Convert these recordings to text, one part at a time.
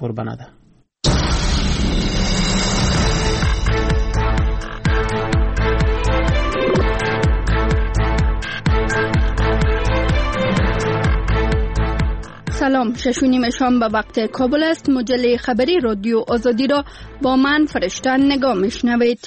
تشکر بنده. سلام، 6:30 شام به وقت کابل است. مجله خبری رادیو آزادی را با من فرشته نگاه میشنوید.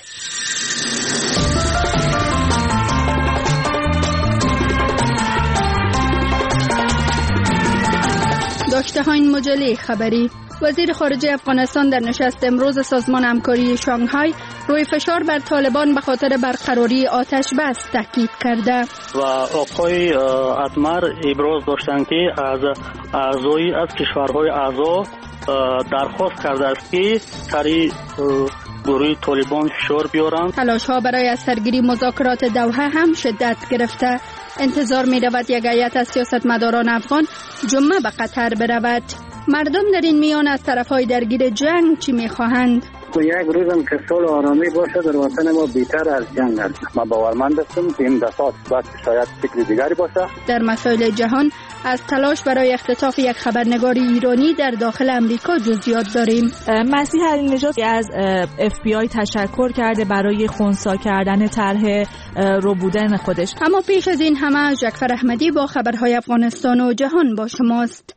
داشته های این مجله خبری: وزیر خارجه افغانستان در نشست امروز سازمان همکاری شانگهای روی فشار بر طالبان به خاطر برقراری آتش بس تاکید کرده و آقای اتمر ابراز داشتند که از اعضای از کشورهای اعضا درخواست کرده است که سری گروه طالبان فشار بیارند. تلاش ها برای از سرگیری مذاکرات دوحه هم شدت گرفته. انتظار می رود یک هیئت از سیاستمداران افغان جمعه به قطر برود. مردم در این میان از طرفهای درگیر جنگ چی می خواهند؟ یک روزم که صلح و آرامی باشه در وطن ما بیشتر از جنگ است. ما باورمند هستم که این دفعات بعد شاید فکر دیگری باشه. در مسائل جهان از تلاش برای اختطاف یک خبرنگار ایرانی در داخل امریکا جزئیات داریم. مسیح علینژاد از FBI تشکر کرده برای خنثی کردن طرح ربودن خودش. اما پیش از این همه جعفر احمدی با خبرهای افغانستان و جهان با شماست.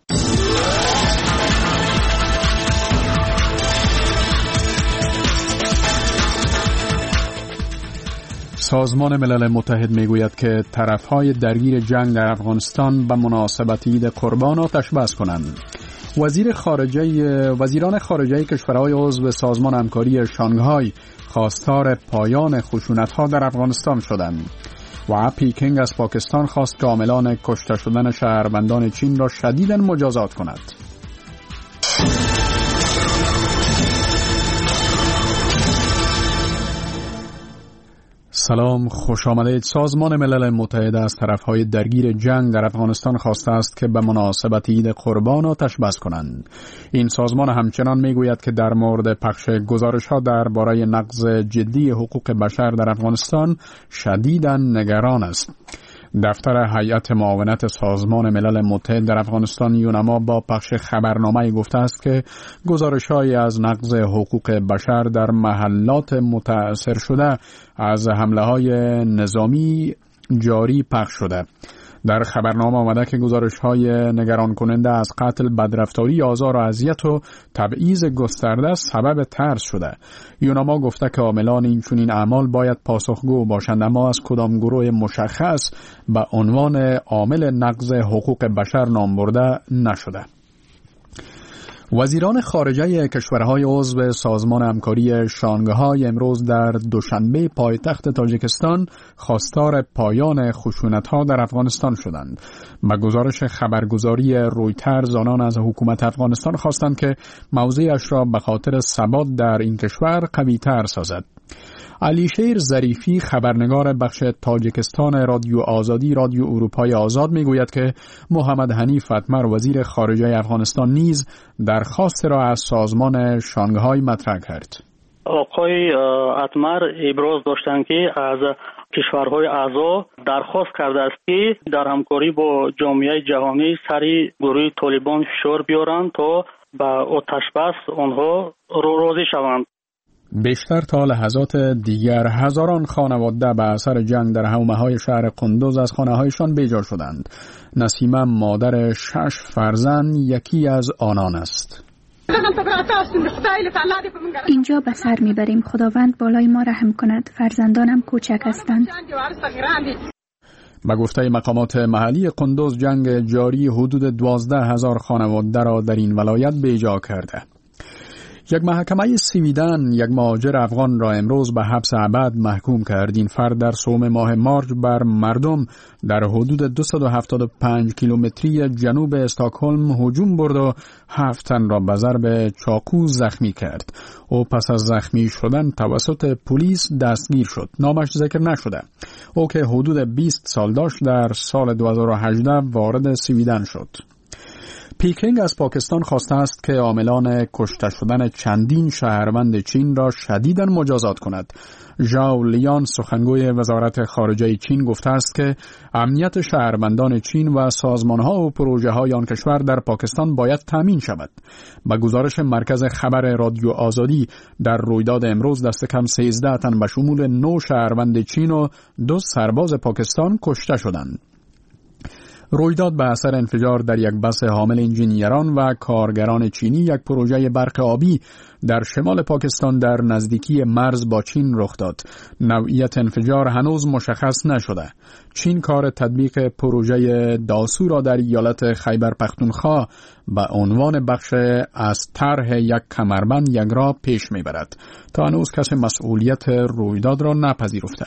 سازمان ملل متحد میگوید که طرفهای درگیر جنگ در افغانستان به مناسبت عید قربان آتش بس کنند. وزیران خارجه کشورهای عضو سازمان همکاری شانگهای خواستار پایان خشونت‌ها در افغانستان شدند و پیکینگ از پاکستان خواست که عاملان کشته شدن شهروندان چین را شدیداً مجازات کند. سلام، خوش آمدید. سازمان ملل متحد از طرفهای درگیر جنگ در افغانستان خواسته است که به مناسبت عید قربان آتش بس کنند. این سازمان همچنان میگوید که در مورد پخش گزارش‌ها درباره نقض جدی حقوق بشر در افغانستان شدیداً نگران است. دفتر هیئت معاونت سازمان ملل متحد در افغانستان یونما با پخش خبرنامه گفته است که گزارش‌های از نقض حقوق بشر در محلات متأثر شده از حمله‌های نظامی جاری پخش شده. در خبرنامه آمده که گزارش‌های نگران کننده از قتل، بدرفتاری، آزار و اذیت و تبعیض گسترده سبب ترس شده. یونما گفته که عاملان این اعمال باید پاسخگو باشند، اما از کدام گروه مشخص به عنوان عامل نقض حقوق بشر نام برده نشده. وزیران خارجه کشورهای عضو سازمان همکاری شانگهای امروز در دوشنبه پایتخت تاجیکستان خواستار پایان خشونت‌ها در افغانستان شدند. به گزارش خبرگزاری رویترز آنان از حکومت افغانستان خواستند که موضعش را به خاطر ثبات در این کشور قوی‌تر سازد. علیشیر ظریفی، خبرنگار بخش تاجیکستان رادیو آزادی رادیو اروپای آزاد میگوید که محمد حنیف اتمر وزیر خارجه افغانستان نیز درخواست را از سازمان شانگهای مطرح کرد. آقای اتمر ابراز داشتند که از کشورهای اعضا درخواست کرده است که در همکاری با جامعه جهانی سری گروه طالبان فشار بیارند تا به آتش بس آنها راضی شوند. بیشتر تا لحظات دیگر هزاران خانواده به اثر جنگ در حومه‌های شهر قندوز از خانه‌هایشان بیجا شدند. نسیمه مادر 6 فرزند یکی از آنان است. اینجا به سر میبریم، خداوند بالای ما رحم کند، فرزندانم کوچک هستند. به گفته مقامات محلی قندوز جنگ جاری حدود 12,000 خانواده را در این ولایت بیجا کرده. یک محکمه سویدن یک مهاجر افغان را امروز به حبس ابد محکوم کرد. این فرد در سوم ماه مارچ بر مردم در حدود 275 کیلومتری جنوب استکهلم هجوم برد و 7 تن را به ضرب چاقو زخمی کرد. او پس از زخمی شدن توسط پلیس دستگیر شد. نامش ذکر نشده. او که حدود 20 سال داشت در سال 2018 وارد سویدن شد. پیکینگ از پاکستان خواسته است که عاملان کشته شدن چندین شهروند چین را شدیداً مجازات کند. ژائو لیان سخنگوی وزارت خارجه چین گفته است که امنیت شهروندان چین و سازمان‌ها و پروژه‌های آن کشور در پاکستان باید تامین شود. به گزارش مرکز خبر رادیو آزادی، در رویداد امروز دست کم 13 تن به شمول 9 شهروند چین و 2 سرباز پاکستان کشته شدند. رویداد به اثر انفجار در یک بس حامل انجینیران و کارگران چینی یک پروژه برق آبی در شمال پاکستان در نزدیکی مرز با چین رخ داد. نوعیت انفجار هنوز مشخص نشده. چین کار تطبیق پروژه داسو را در ایالت خیبر پختونخوا به عنوان بخش از طرح یک کمربند یک راه پیش میبرد. تا هنوز کسی مسئولیت رویداد را نپذیرفته.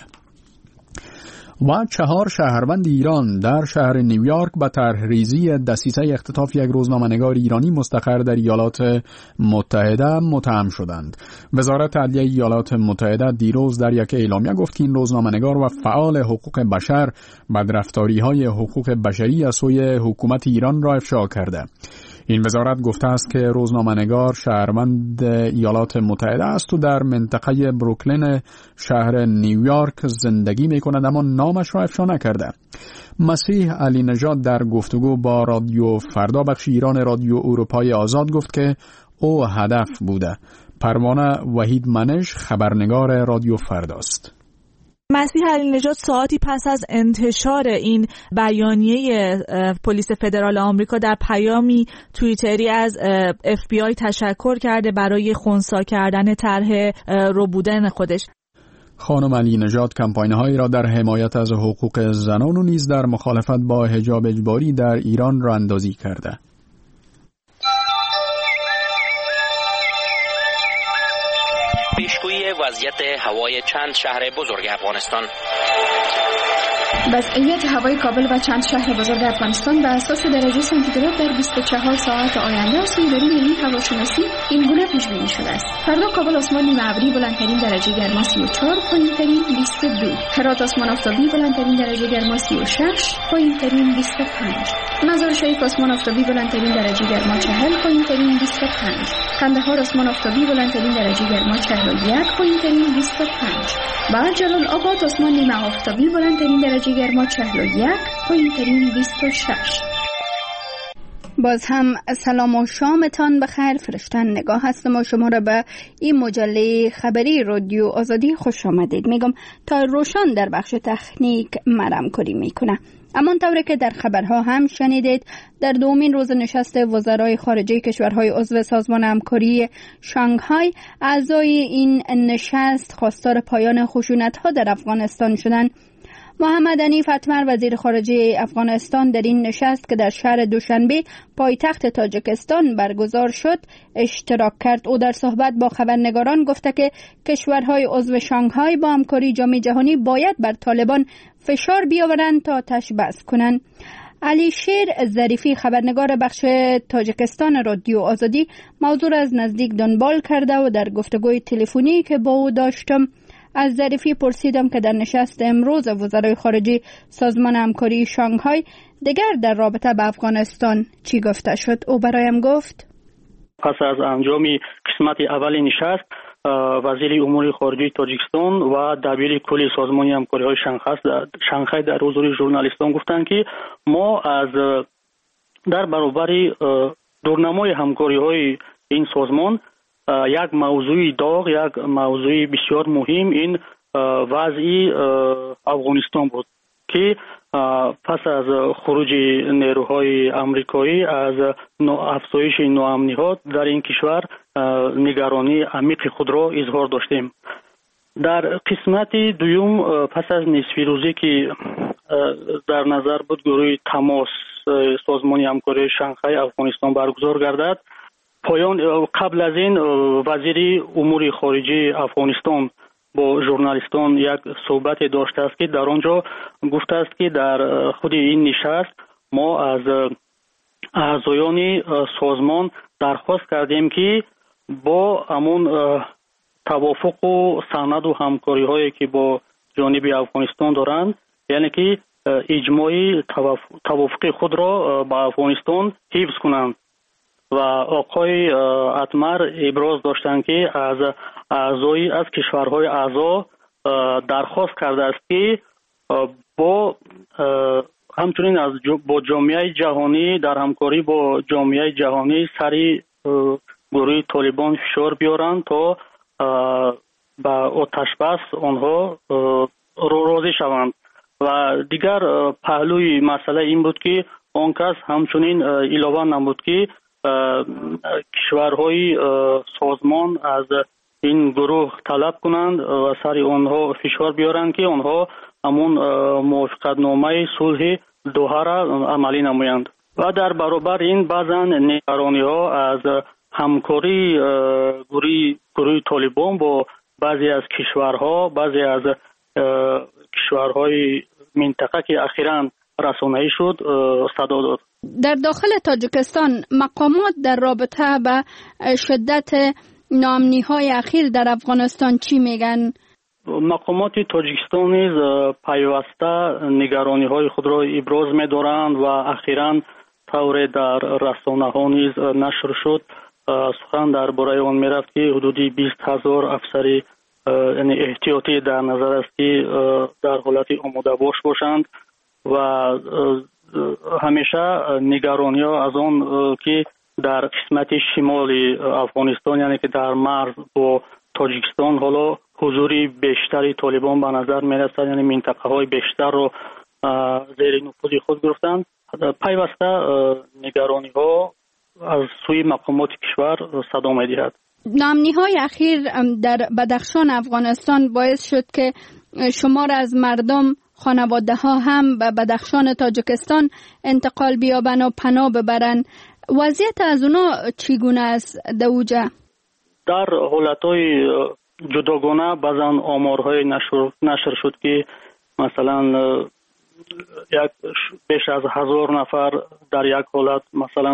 و 4 شهروند ایران در شهر نیویورک به طرحریزی دسیسه اختطاف یک روزنامه‌نگار ایرانی مستقر در ایالات متحده متهم شدند. وزارت عدلیه ایالات متحده دیروز در یک اعلامیه گفت که این روزنامه‌نگار و فعال حقوق بشر بدرفتاری‌های حقوق بشری از سوی حکومت ایران را افشا کرده. این وزارت گفته است که روزنامه‌نگار شهروند ایالات متحده است و در منطقه بروکلین شهر نیویورک زندگی می‌کند، اما نامش را افشا نکرده. مسیح علی نژاد در گفتگو با رادیو فردا بخش ایران رادیو اروپای آزاد گفت که او هدف بوده. پروانه وحید منش خبرنگار رادیو فرداست. مسیح علی نژاد ساعتی پس از انتشار این بیانیه پلیس فدرال آمریکا در پیامی توییتری از FBI تشکر کرده برای خنثی کردن طرح ربودن خودش. خانم علی نژاد کمپاین‌هایی را در حمایت از حقوق زنان و نیز در مخالفت با حجاب اجباری در ایران را اندازی کرده. پیشگویی وضعیت هوای چند شهر بزرگ افغانستان. وضعیت هوای کابل و چند شهر بزرگ افغانستان به اساس درجه سانتیگراد در 24 ساعت آینده از اداره ملی هواشناسی این گونه پیش بینی شده است. فردا کابل آسمان نیمه ابری بلندترین درجه گرما 34، پایینترین 22. هرات آسمان آفتابی بلندترین درجه گرما 36، پایینترین 25. مزار شریف آسمان آفتابی بلندترین درجه گرما 40، پایینترین 25. قندهار آسمان آفتابی بلندترین درجه گرما 41، پایینترین 25. و جلال آباد آسمان نیمه آفتابی بلندترین درجه گرما 41، پایینترین 26. باز هم سلام و شامتان بخیر. فرشتن نگاه هستم و شما را به این مجله خبری رادیو آزادی خوش آمدید میگم. تا روشن در بخش تکنیک مرمکاری میکنه. اما طوری که در خبرها هم شنیدید، در دومین روز نشست وزرای خارجه کشورهای عضو سازمان همکاری شانگهای، اعضای این نشست خواستار پایان خشونت‌ها در افغانستان شدند. محمد حنیف اتمر وزیر خارجه افغانستان در این نشست که در شهر دوشنبه پایتخت تاجیکستان برگزار شد اشتراک کرد. او در صحبت با خبرنگاران گفته که کشورهای عضو شانگهای با همکاری جامعه جهانی باید بر طالبان فشار بیاورند تا آتش بس کنند. علی شیر ظریفی خبرنگار بخش تاجیکستان رادیو آزادی موضوع از نزدیک دنبال کرده و در گفتگوی تلفنی که با او داشتم از ظریفی پرسیدم که در نشست امروز وزرای خارجه سازمان همکاری شانگهای دیگر در رابطه با افغانستان چی گفته شد. او برایم گفت پس از انجام قسمت اول نشست وزیر امور خارجه تاجیکستان و دبیر کل سازمان همکاری‌های شانگهای در حضور ژورنالیستان گفتند که ما از در برابر دورنمای همکاری‌های این سازمان یک موضوع داغ، یک موضوع بسیار مهم این وضعی افغانستان بود که پس از خروج نیروهای آمریکایی از افزایش ناامنی‌ها در این کشور نگرانی عمیق خود را اظهار داشتیم. در قسمت دوم پس از نصف روزی که در نظر بود گروه تماس سازمان همکاری شانگهای افغانستان برگزار گردد، قبل از این وزیر امور خارجه افغانستان با ژورنالیستان یک صحبت داشته است که در آنجا گفته است که در خود این نشست ما از اعضایان سازمان درخواست کردیم که با همون توافق و سند و همکاری هایی که با جانب افغانستان دارند، یعنی که اجماعی توافق خود را با افغانستان حفظ کنند و آقای اتمر ابراز داشتند که از کشورهای اعضا درخواست کرده است که همچنین با جامعه جهانی در همکاری با جامعه جهانی سری گروه طالبان فشار بیارند تا با آتش بس آنها راضی شوند. و دیگر پهلوی مسئله این بود که آن کس همچنین علاوه نمود که کشورهای سازمان از این گروه طلب کنند و سری آنها فشار بیارند که آنها همون موافقتنامه صلح دوحه را عملی نمایند. و در برابر این بعضا نگرانی ها از همکاری گروه طالبان با بعضی از کشورهای منطقه که اخیراً رسانه‌ای شد صدا داد. در داخل تاجیکستان مقامات در رابطه به شدت ناامنی‌های اخیر در افغانستان چی میگن؟ مقامات تاجیکستان نیز پیوسته نگرانی‌های خود را ابراز می‌دارند و اخیراً طور در رسانه‌ها نیز نشر شد. سخن درباره آن می‌رفت که حدودی 20,000 افسر یعنی احتیاطی در نظر است که در حالت آماده باش باشند و همیشه نگرانی ها از آن که در قسمت شمالی افغانستان یعنی که در مرز با تاجیکستان حالا حضوری بیشتری طالبان به نظر می رسد، یعنی منطقه های بیشتر رو زیر نفوذ خود گرفتند. پیوسته نگرانی ها از سوی مقامات کشور صدا می دهد. ناامنی‌های اخیر در بدخشان افغانستان باعث شد که شمار از مردم خانواده ها هم به بدخشان تاجیکستان انتقال بیابن و پناه ببرن. وضعیت از اونا چگونه است دوجه؟ در حالتهای جداگانه بعضا آمارهای نشر شد که مثلا بیش از 1000 نفر در یک حالت مثلا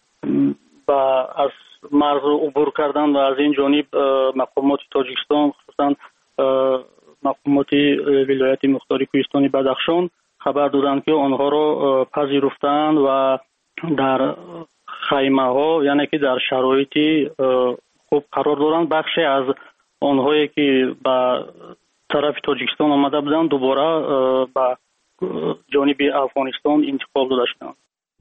از مرز عبور کردن و از این جانب مقامات تاجیکستان خصوصا مقامات ولایت مختار کوهستانی بدخشان خبر دادند که آنها را پذیرفتند و در خیمه ها یعنی که در شرایطی خوب قرار دارند. بخشی از آنهایی که به طرف تاجیکستان آمده بودند دوباره به جانب افغانستان انتقال داده شدند.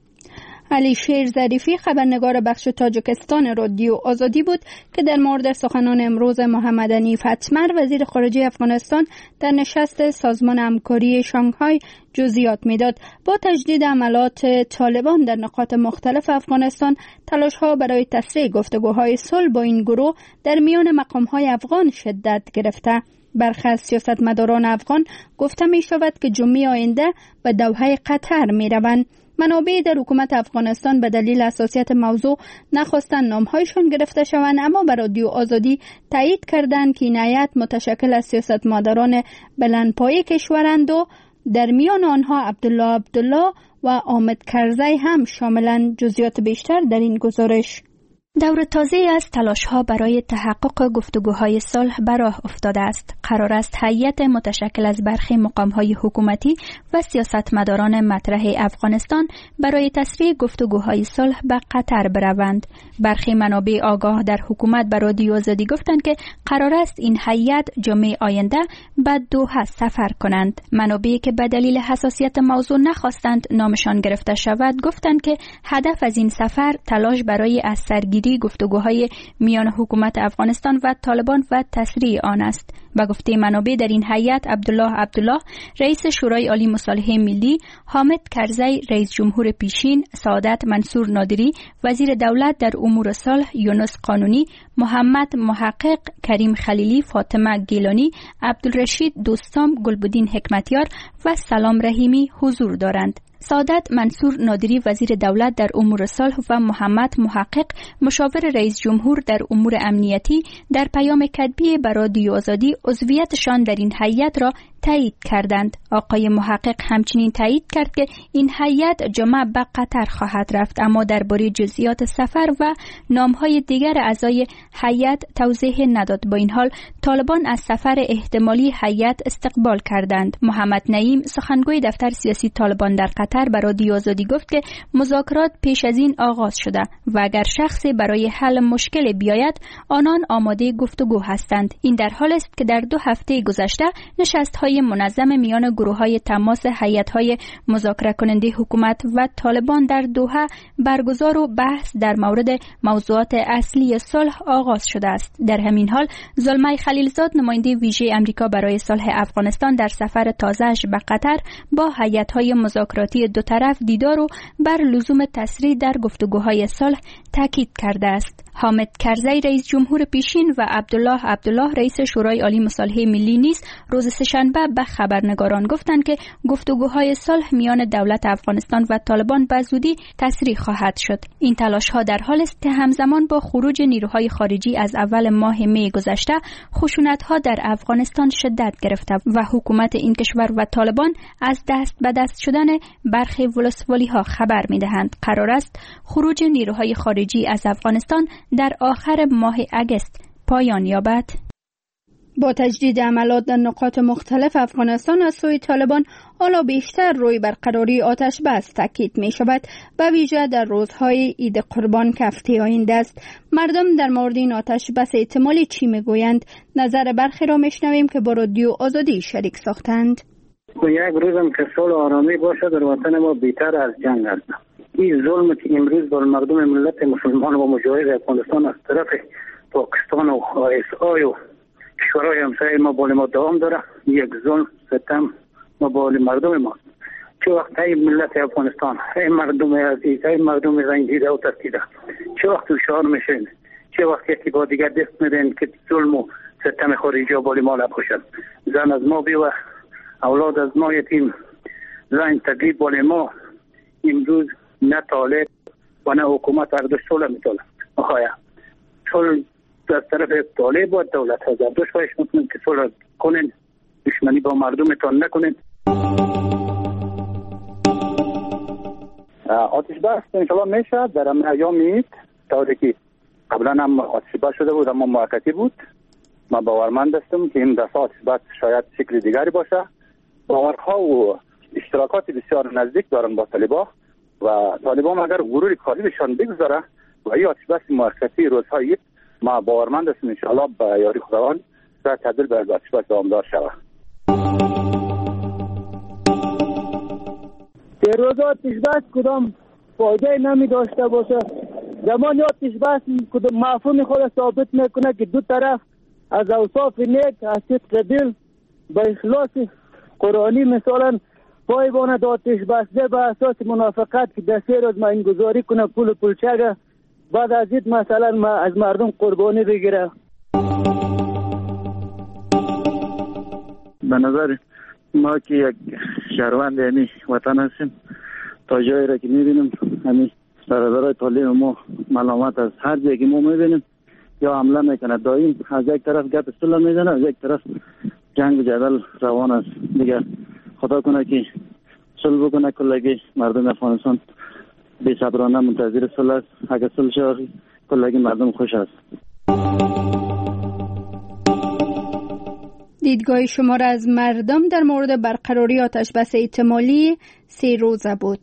علی شیر ظریفی خبرنگار بخش تاجیکستان رادیو آزادی بود که در مورد سخنان امروز محمد حنیف اتمر وزیر خارجه افغانستان در نشست سازمان همکاری شانگهای جزئیات میداد. با تجدید عملات طالبان در نقاط مختلف افغانستان، تلاش‌ها برای تسریع گفتگوهای صلح با این گروه در میان مقام‌های افغان شدت گرفته. برخی از سیاستمداران افغان گفته می شود که جمعه آینده به دوحه قطر می روند. منابع در حکومت افغانستان به دلیل حساسیت موضوع نخواستند نامهایشان گرفته شوند، اما به رادیو آزادی تایید کردند که این هیئت متشکل از سیاستمداران بلندپایه کشورند و در میان آنها عبدالله و حامد کرزی هم شاملند. جزئیات بیشتر در این گزارش. دور تازه از تلاش‌ها برای تحقق گفتگوهای صلح به راه افتاده است. قرار است هیئت متشکل از برخی مقام‌های حکومتی و سیاستمداران مطرح افغانستان برای تسریع گفتگوهای صلح به قطر بروند. برخی منابع آگاه در حکومت به رادیو آزادی گفتند که قرار است این هیئت جمعه آینده به دوحه سفر کنند. منابعی که به دلیل حساسیت موضوع نخواستند نامشان گرفته شود گفتند که هدف از این سفر تلاش برای از سرگیری گفتگوهای میان حکومت افغانستان و طالبان و تسریع آن است. به گفته منابع در این هیئت عبدالله رئیس شورای عالی مصالحه ملی، حامد کرزی رئیس جمهور پیشین، سعادت منصور نادری وزیر دولت در امور صلح، یونس قانونی، محمد محقق، کریم خلیلی، فاطمه گیلانی، عبدالرشید دوستام، گلبدین حکمتیار و سلام رحیمی حضور دارند. سعادت منصور نادری وزیر دولت در امور صلح و محمد محقق مشاور رئیس جمهور در امور امنیتی در پیام کتبی به رادیو آزادی عضویتشان در این هیئت را تایید کردند. آقای محقق همچنین تایید کرد که این هیئت جمعه به قطر خواهد رفت، اما درباره جزئیات سفر و نام‌های دیگر اعضای هیئت توضیح نداد. با این حال طالبان از سفر احتمالی هیئت استقبال کردند. محمد نعیم سخنگوی دفتر سیاسی طالبان در قطر به رادیو آزادی گفت که مذاکرات پیش از این آغاز شده و اگر شخصی برای حل مشکل بیاید آنان آماده گفتگو هستند. این در حال است که در 2 هفته گذشته نشست‌های منظم میان گروه‌های تماس هیئت‌های مذاکره کننده حکومت و طالبان در دوحه برگزار و بحث در مورد موضوعات اصلی صلح آغاز شده است. در همین حال زلمه خلیلزاد نماینده ویژه امریکا برای صلح افغانستان در سفر تازه‌اش به قطر با هیئت‌های مذاکراتی دو طرف دیدار و بر لزوم تسریع در گفتگوهای صلح تاکید کرده است. حامد کرزی رئیس جمهور پیشین و عبدالله رئیس شورای عالی مصالحه ملی نیز روز سه‌شنبه به خبرنگاران گفتند که گفتگوهای صلح میان دولت افغانستان و طالبان به زودی تسریع خواهد شد. این تلاش‌ها در حال است که همزمان با خروج نیروهای خارجی از اول ماه می گذشته خشونت‌ها در افغانستان شدت گرفته و حکومت این کشور و طالبان از دست به دست شدن برخی ولسوالی‌ها خبر می‌دهند. قرار است خروج نیروهای خارجی از افغانستان در آخر ماه اگست پایان یابد. با تجدید عملیات در نقاط مختلف افغانستان از سوی طالبان حالا بیشتر روی برقراری آتش بس تاکید می شود، به ویژه در روزهای عید قربان که هفته آینده است. مردم در مورد این آتش بس احتمالی چی می گویند؟ نظر برخی را می شنویم که با رادیو آزادی شریک ساختند. یک روزم که صلح و آرامی باشه در وطن ما بیشتر از جنگ است. این ظلم که امروز بر مردم ملت مسلمان و مجاهد افغانستان از طرف پاکستان و آیسای و کشورهای همسایه ما بال ما دوام داره. یک ظلم ستم ما بال مردم ما. چه وقت های ملت افغانستان، های مردم عزیز، های مردم رنجیده و ترکیده، چه وقت هوشیار میشین، چه وقت یکی با دیگر دست میدین که ظلم و ستم خارجی بال ما نباشد. زن از ما بیوه، اولاد از ما یتیم، زن تقریب بال ما. امروز نه طالب و نه حکومت اردوش صلح میتونه. آخایا صلح از طرف طالب و دولت ها اردوش باش میتونیم که صلح کنین، دشمنی با مردمتان نکنین. آتش بس انشالله میشه در همه ایام میید طوری که قبلا هم آتش بس شده بود اما موقتی بود. من باورمند هستم که این دفعه آتش بس شاید شکل دیگری باشه. باورها و اشتراکات بسیار نزدیک دارن با طالبان و طالبان اگر غرور کاذبشان بگذاره و این آتش بس موقتی روزهای ما باورمند هستم انشالله به یاری خداوند در تبدیل به آتش بس دوامدار شود. در روز آتش بس کدام فایده نمی داشته باشه. زمان آتش بس کدام مفهوم خود ثابت میکنه که دو طرف از اوصاف نیک از صدق دل به اخلاص قرآنی مثلا پایبان آتش بسته به اساس منافقت که در 3 روز ما این گذاری کنه پول پولچگه بعد از این مثلا ما از مردم قربانی بگیره. به نظر ما که یک شهروند یعنی وطن هستیم تا جایی را که میبینیم همین برادرای طالب ما ملامت از هر جایی که ما میبینیم یا حمله میکنه دائم از یک طرف گپ صلح میزنه از یک طرف جنگ و جدل روان است. دیگه خدا کنه که صلح بکنه کلگی مردم افغانستان بی صبرانه منتظر صلح است. اگر صلح شود کلگی مردم خوش است. دیدگاه شما را از مردم در مورد برقراری آتش بس احتمالی 3 روزه بود.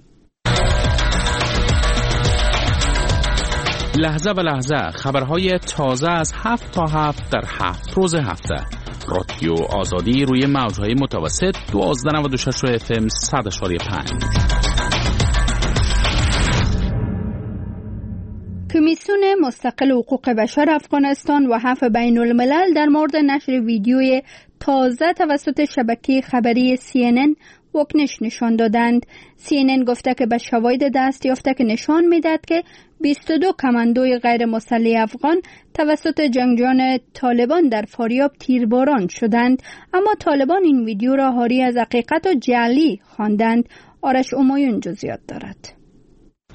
لحظه به لحظه خبرهای تازه از 7 تا 7 در 7 روز هفته. رادیو آزادی روی موجهای متوسط 1296 FM 100.5. کمیسیون مستقل حقوق بشر افغانستان و حفظ بین الملل در مورد نشر ویدیوی تازه توسط شبکه خبری CNN واکنش نشان دادند. CNN گفته که به شواهد دست یافته که نشان میدهد که 22 کماندوی غیر مسلح افغان توسط جنگجویان طالبان در فاریاب تیرباران شدند، اما طالبان این ویدیو را حاوی از حقیقت و جعلی خواندند. آرش امایون جزئیات دارد.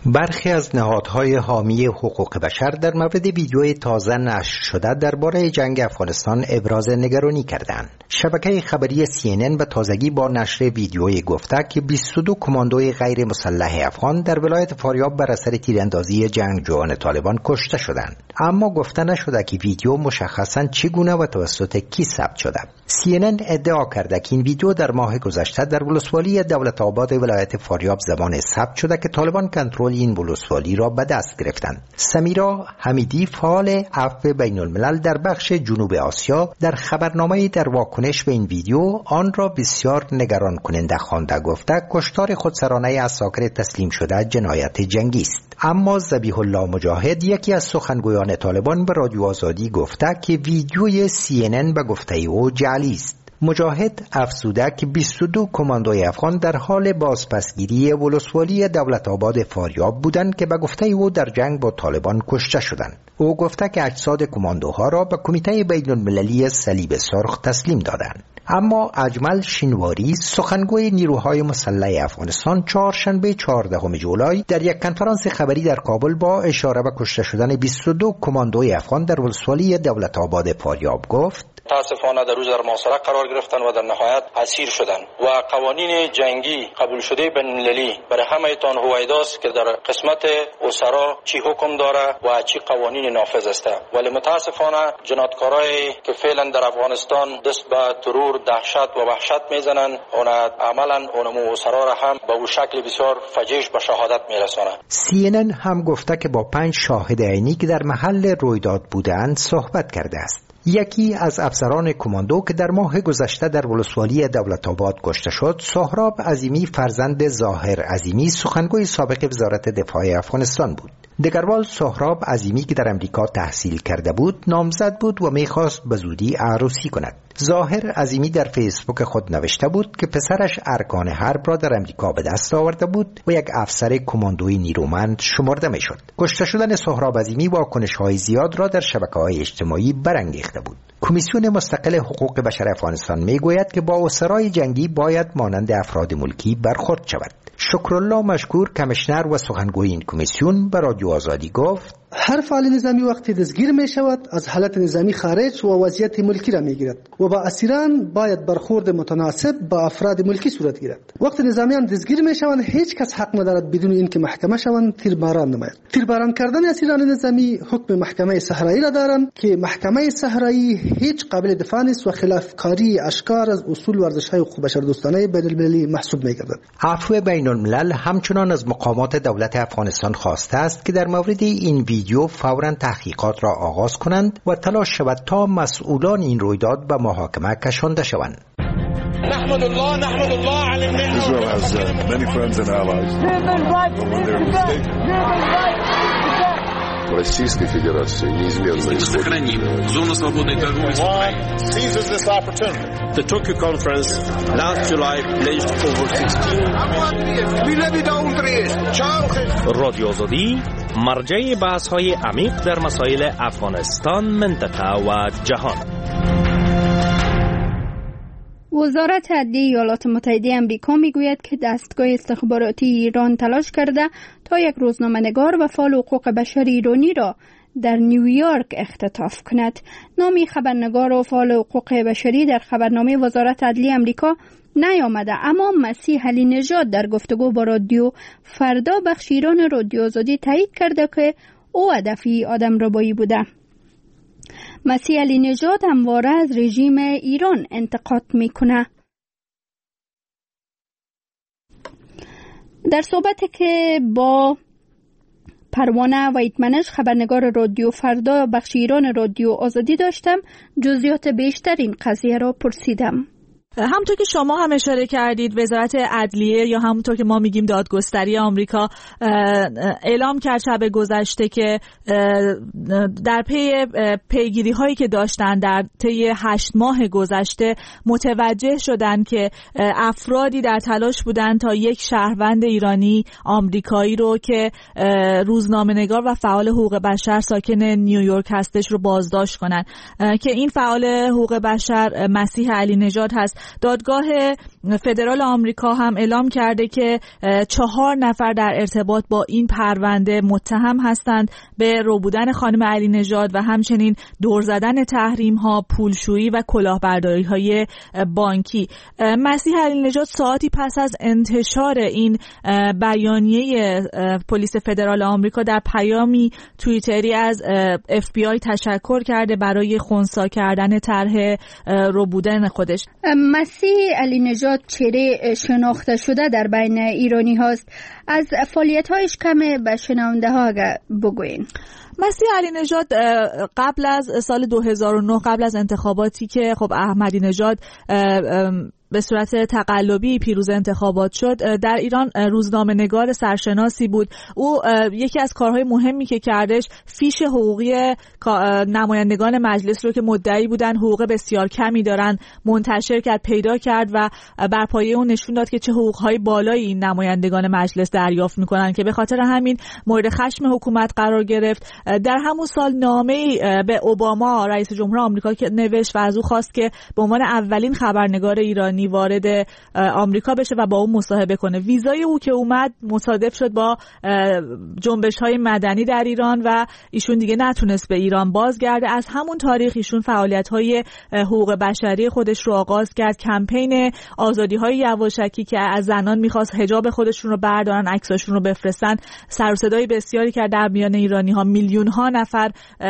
برخی از نهادهای حامی حقوق بشر در مورد ویدیوی تازه نشر شده درباره جنگ افغانستان ابراز نگرانی کردند. شبکه خبری CNN به تازگی با نشر ویدیوی گفته که 22 کماندوی غیر مسلح افغان در ولایت فاریاب بر اثر تیراندازی جنگجویان طالبان کشته شدند. اما گفته نشده که ویدیو مشخصاً چگونه و توسط کی ثبت شده. CNN ادعا کرده که این ویدیو در ماه گذشته در ولسوالی دولت آباد ولایت فاریاب زمان ثبت شده که طالبان کنترل این ولسوالی را به دست گرفتند. سمیرا حمیدی، فعال عفو بین الملل در بخش جنوب آسیا، در خبرنامه‌ای در واکنش به این ویدیو آن را بسیار نگران کننده خوانده گفته کشتار خودسرانه عساکر تسلیم شده جنایت جنگی است. اما ذبیح الله مجاهد، یکی از سخنگویان طالبان، به رادیو آزادی گفته که ویدیوی CNN به گفته او جعلی است. مجاهد افزوده که 22 کماندوی افغان در حال بازپسگیری ولسوالی دولت آباد فاریاب بودند که به گفته او در جنگ با طالبان کشته شدند. او گفته که اجساد کماندوها را به کمیته بین المللی صلیب سرخ تسلیم دادند. اما اجمل شینواری، سخنگوی نیروهای مسلح افغانستان، چهارشنبه 14 جولای در یک کنفرانس خبری در کابل با اشاره به کشته شدن 22 کماندوی افغان در ولسوالی دولت آباد فاریاب گفت: متاسفانه در روز در محاصره قرار گرفتن و در نهایت اسیر شدن و قوانین جنگی قبول شده بین المللی برای همه تان هویداست که در قسمت اسرا چی حکم داره و چی قوانین نافذ است. ولی متاسفانه جنایتکارایی که فعلا در افغانستان دست به ترور، دهشت و وحشت میزنن، اون عملا اونمو اسرا را هم به اون شکل بسیار فجیع به شهادت میرسانه. CNN هم گفته که با 5 شاهد عینی که در محل رویداد بودند صحبت کرده است. یکی از افسران کماندو که در ماه گذشته در ولسوالی دولت آباد کشته شد، سهراب عظیمی فرزند ظاهر عظیمی، سخنگوی سابق وزارت دفاع افغانستان بود. دگروال سهراب عظیمی که در امریکا تحصیل کرده بود، نامزد بود و میخواست به زودی عروسی کند. ظاهر عظیمی در فیسبوک خود نوشته بود که پسرش ارکان حرب را در امریکا به دست آورده بود و یک افسر کماندوی نیرومند شمرده میشد. کشته شدن سهراب عظیمی واکنش‌های زیاد را در شبکه‌های اجتماعی برانگیخته بود. کمیسیون مستقل حقوق بشر افغانستان میگوید که با اسرای جنگی باید مانند افراد ملکی برخورد شود. شکرالله مشکور، کمیشنر و سخنگوی این کمیسیون، به رادیو آزادی گفت: هر فعال نظامی وقتی دستگیر می شود از حالت نظامی خارج و وضعیت ملکی را می گیرد و با اسیران باید برخورد متناسب با افراد ملکی صورت گیرد. وقتی نظامیان دستگیر می شوند هیچ کس حق ندارد بدون اینکه محکمه شوند تیرباران نماید. تیرباران کردن اسیران نظامی حکم محکمه صحرایی را دارند که محکمه صحرایی هیچ قابل دفاع نیست و خلافکاری اشکار از اصول ورزش‌های حقوق بشردوستانه بین المللی محسوب می گردد. عفو بین الملل همچنان از مقامات دولت افغانستان خواسته است که در مورد این ویدیو فوراً تحقیقات را آغاز کنند و تلاش شود تا مسئولان این رویداد به محاکمه کشانده شوند. نحمد الله علی النعمة. Israel has many friends and allies. Российской Федерации неизменно сохраним зону свободной торговли с Украиной. Seizes this opportunity. The Tokyo conference last July pledged over 16. رادیو آزادی مرجع بحث‌های عمیق در مسائل افغانستان، منطقه و جهان. وزارت عدلیه ایالات متحده آمریکا میگوید که دستگاه استخباراتی ایران تلاش کرده تا یک روزنامه‌نگار و فعال حقوق بشر ایرانی را در نیویورک اختطاف کند. نام خبرنگار و فعال حقوق بشری در خبرنامه وزارت عدلیه آمریکا نیامده، اما مسیح علی نژاد در گفتگو با رادیو فردا بخش ایران رادیو آزادی تایید کرده که او هدفی آدمربایی بوده. مسیح علی نژاد همواره از رژیم ایران انتقاد میکنه. در صحبتی که با پروانه وحیدمنش خبرنگار رادیو فردا بخش ایران رادیو آزادی داشتم، جزئیات بیشتر این قضیه را پرسیدم. همونطور که شما هم اشاره کردید، وزارت عدلیه یا همونطور که ما میگیم دادگستری آمریکا اعلام کرد شب گذشته که در پی پیگیری هایی که داشتن در طی 8 ماه گذشته متوجه شدن که افرادی در تلاش بودن تا یک شهروند ایرانی آمریکایی رو که روزنامه‌نگار و فعال حقوق بشر ساکن نیویورک هستش رو بازداشت کنن که این فعال حقوق بشر مسیح علی نژاد هست. دادگاه فدرال آمریکا هم اعلام کرده که 4 نفر در ارتباط با این پرونده متهم هستند به ربودن خانم علی نژاد و همچنین دور زدن تحریم ها، پولشویی و کلاهبرداری های بانکی. مسیح علی نژاد ساعتی پس از انتشار این بیانیه پلیس فدرال آمریکا در پیامی توییتری از FBI تشکر کرده برای خنثی کردن طرح ربودن خودش. مسیح علی نژاد چهره شناخته شده در بین ایرانی هاست. از فعالیت‌هایش کم به شنونده ها بگوین. مسیح علی نژاد قبل از سال 2009 قبل از انتخاباتی که خب احمدی نژاد به صورت تقلبی پیروز انتخابات شد، در ایران روزنامه‌نگار سرشناسی بود. او یکی از کارهای مهمی که کردش فیش حقوقی نمایندگان مجلس رو که مدعی بودن حقوق بسیار کمی دارن منتشر کرد، پیدا کرد و بر پایه اون نشون داد که چه حقوق‌های بالایی این نمایندگان مجلس دریافت می‌کنن که به خاطر همین مورد خشم حکومت قرار گرفت. در همون سال نامه‌ای به اوباما رئیس جمهور آمریکا که نوشت و از او خواست که به عنوان اولین خبرنگار ایرانی وارد آمریکا بشه و با اون مصاحبه کنه. ویزای او که اومد مصادف شد با جنبش‌های مدنی در ایران و ایشون دیگه نتونست به ایران بازگرده. از همون تاریخ ایشون فعالیت‌های حقوق بشری خودش رو آغاز کرد. کمپین آزادی‌های یواشکی که از زنان می‌خواست حجاب خودشون رو بردارن، عکساشون رو بفرستن، سر و صدای بسیاری کرد در میان ایرانی‌ها. میلیون‌ها نفر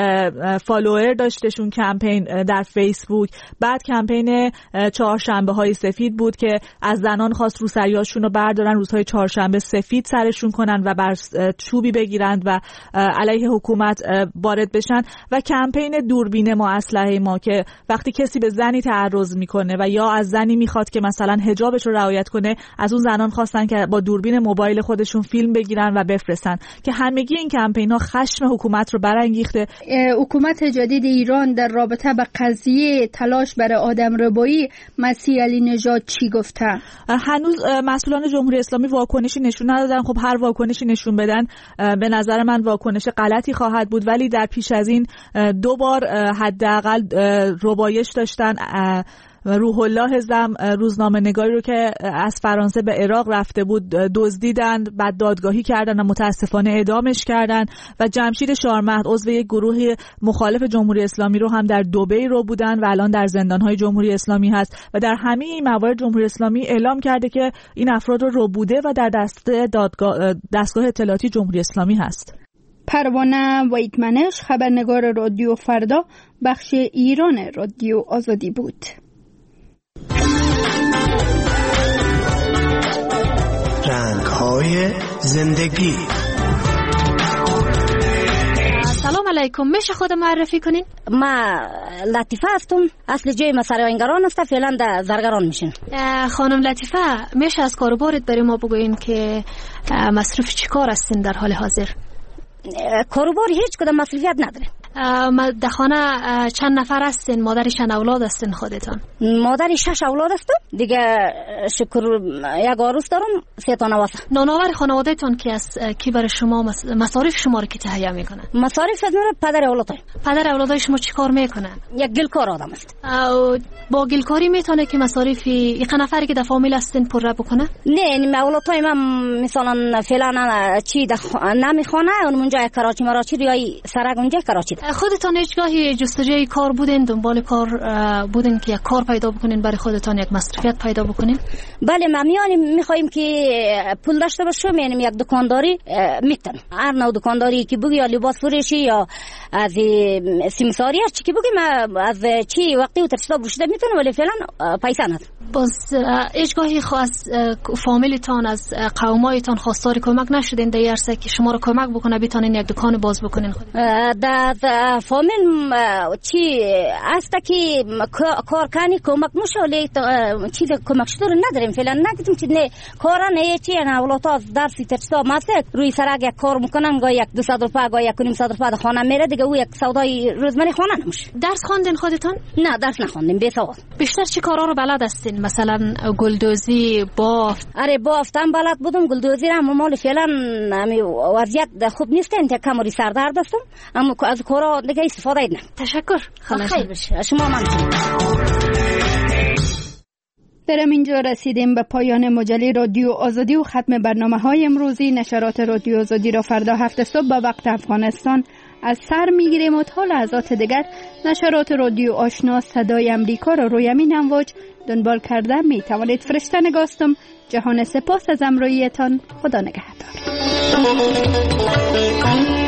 فالوور داشتشون کمپین در فیسبوک. بعد کمپین چهارشنبه‌های سفید بود که از زنان خواست روسریاشون رو بردارن، روزهای چهارشنبه سفید سرشون کنن و بر چوبی بگیرند و علیه حکومت وارد بشن. و کمپین دوربین ما اسلحه ما که وقتی کسی به زنی تعرض میکنه و یا از زنی میخواد که مثلا حجابش رو رعایت کنه، از اون زنان خواستن که با دوربین موبایل خودشون فیلم بگیرن و بفرستن که همگی این کمپین ها خشم حکومت رو برانگیخته. حکومت جدید ایران در رابطه با قضیه تلاش برای آدمربایی مسیح علی نژاد چی گفته؟ هنوز مسئولان جمهوری اسلامی واکنشی نشون ندادن. خب هر واکنشی نشون بدن به نظر من واکنش غلطی خواهد بود، ولی در پیش از این 2 بار حداقل ربایش داشتن. روح الله زم روزنامه‌نگاری رو که از فرانسه به عراق رفته بود دزدیدند، بعد دادگاهی کردن و متاسفانه اعدامش کردن. و جمشید شارمهد عضو یک گروه مخالف جمهوری اسلامی رو هم در دبی رو بودن و الان در زندان‌های جمهوری اسلامی هست. و در همه این موارد جمهوری اسلامی اعلام کرده که این افراد رو ربوده و در دستگاه اطلاعاتی جمهوری اسلامی هست. پروانه ویتمنش، خبرنگار رادیو فردا، بخش ایران رادیو آزادی بود. رنگ‌های زندگی. سلام علیکم، میشه خود معرفی کنین؟ ما لطیفه هستم، اصل جای ما سرایانگران است، فعلا در زرگران میشین. خانم لطیفه، میشه از کاروبارت برای ما بگوین که مصروف چی کار هستین در حال حاضر؟ کاروبار هیچ کدام مصروفیت نداره. در خانه چند نفر هستین؟ مادر چند اولاد هستین خودتان؟ مادر 6 اولاد هستم دیگه، شکر یک عروس دارم، 3 تا نواسه. نانآور خانواده‌تان کی برای شما مصارف شما رو کی تهیه میکنه؟ مصارف از پدر اولادای. پدر اولادای شما چی کار میکنه؟ یک گلکار آدم است. با گلکاری میتونه که مصارف یک نفری که در فامیل هستین پر بکنه؟ نه، این اولادای من مثلا فعلا چی نمیخونه، اونجا کراچی مراچی ریای سرگ اونجا کراچی. خودتان هیچگاهی جستجوی کار بودین، دنبال کار بودین که یک کار پیدا بکنین برای خودتان، یک مصرفیت پیدا بکنین؟ بله، ما میخوایم که پول داشته باشیم، یعنی یک دکانداری میتونم، هر نوع دکانداری که بگی، یا لباس فروشی یا از سیمساری چی که بگی، ما از چی وقتی و ترستا بوشیده میتونم، ولی فعلا پیسه ندارم. باز هیچگاهی از فامیلتان از قومایتان خواستار کمک نشدین در عرصه که شما رو کمک بکنه بتونین یک دکان باز بکنین خود؟ در فامیل چی است که کار کنی کمک میشه، ولی چیز کمک شده رو نداریم فعلا. نگفتم که نه کارا نه چی، نه اولاد از درسی ترستا ماسه روی سرگ یک کار میکنن، گاهی 200 روپیه گاهی 1.5 روپیه خانه میره دیگه، او یک سودای روزمره خانه نمیشه. درس خواندین خودتون؟ نه درس نخوندیم، بی سواد. بیشتر چی کارا رو بلد هستین؟ مثلا گلدوزی، بافت؟ آره بافتم بلد بودم، گلدوزی را مال فعلا وضعیت خوب نیست، انت کمری سردرد هستم، اما از کارا دیگه استفاده ایدم. تشکر. خیر بشه. شما من در اینجا رسیدیم به پایان مجله رادیو آزادی و ختم برنامه‌های امروزی. نشرات رادیو آزادی را فردا 7 صبح به وقت افغانستان از سر میگیریم و تا لحظات دیگر نشرات رادیو آشنا صدای امریکا را روی همین امواج دنبال کرده می توانید. فرشته نگاستم. جهان سپاس از همراهیتان. خدا نگهدار.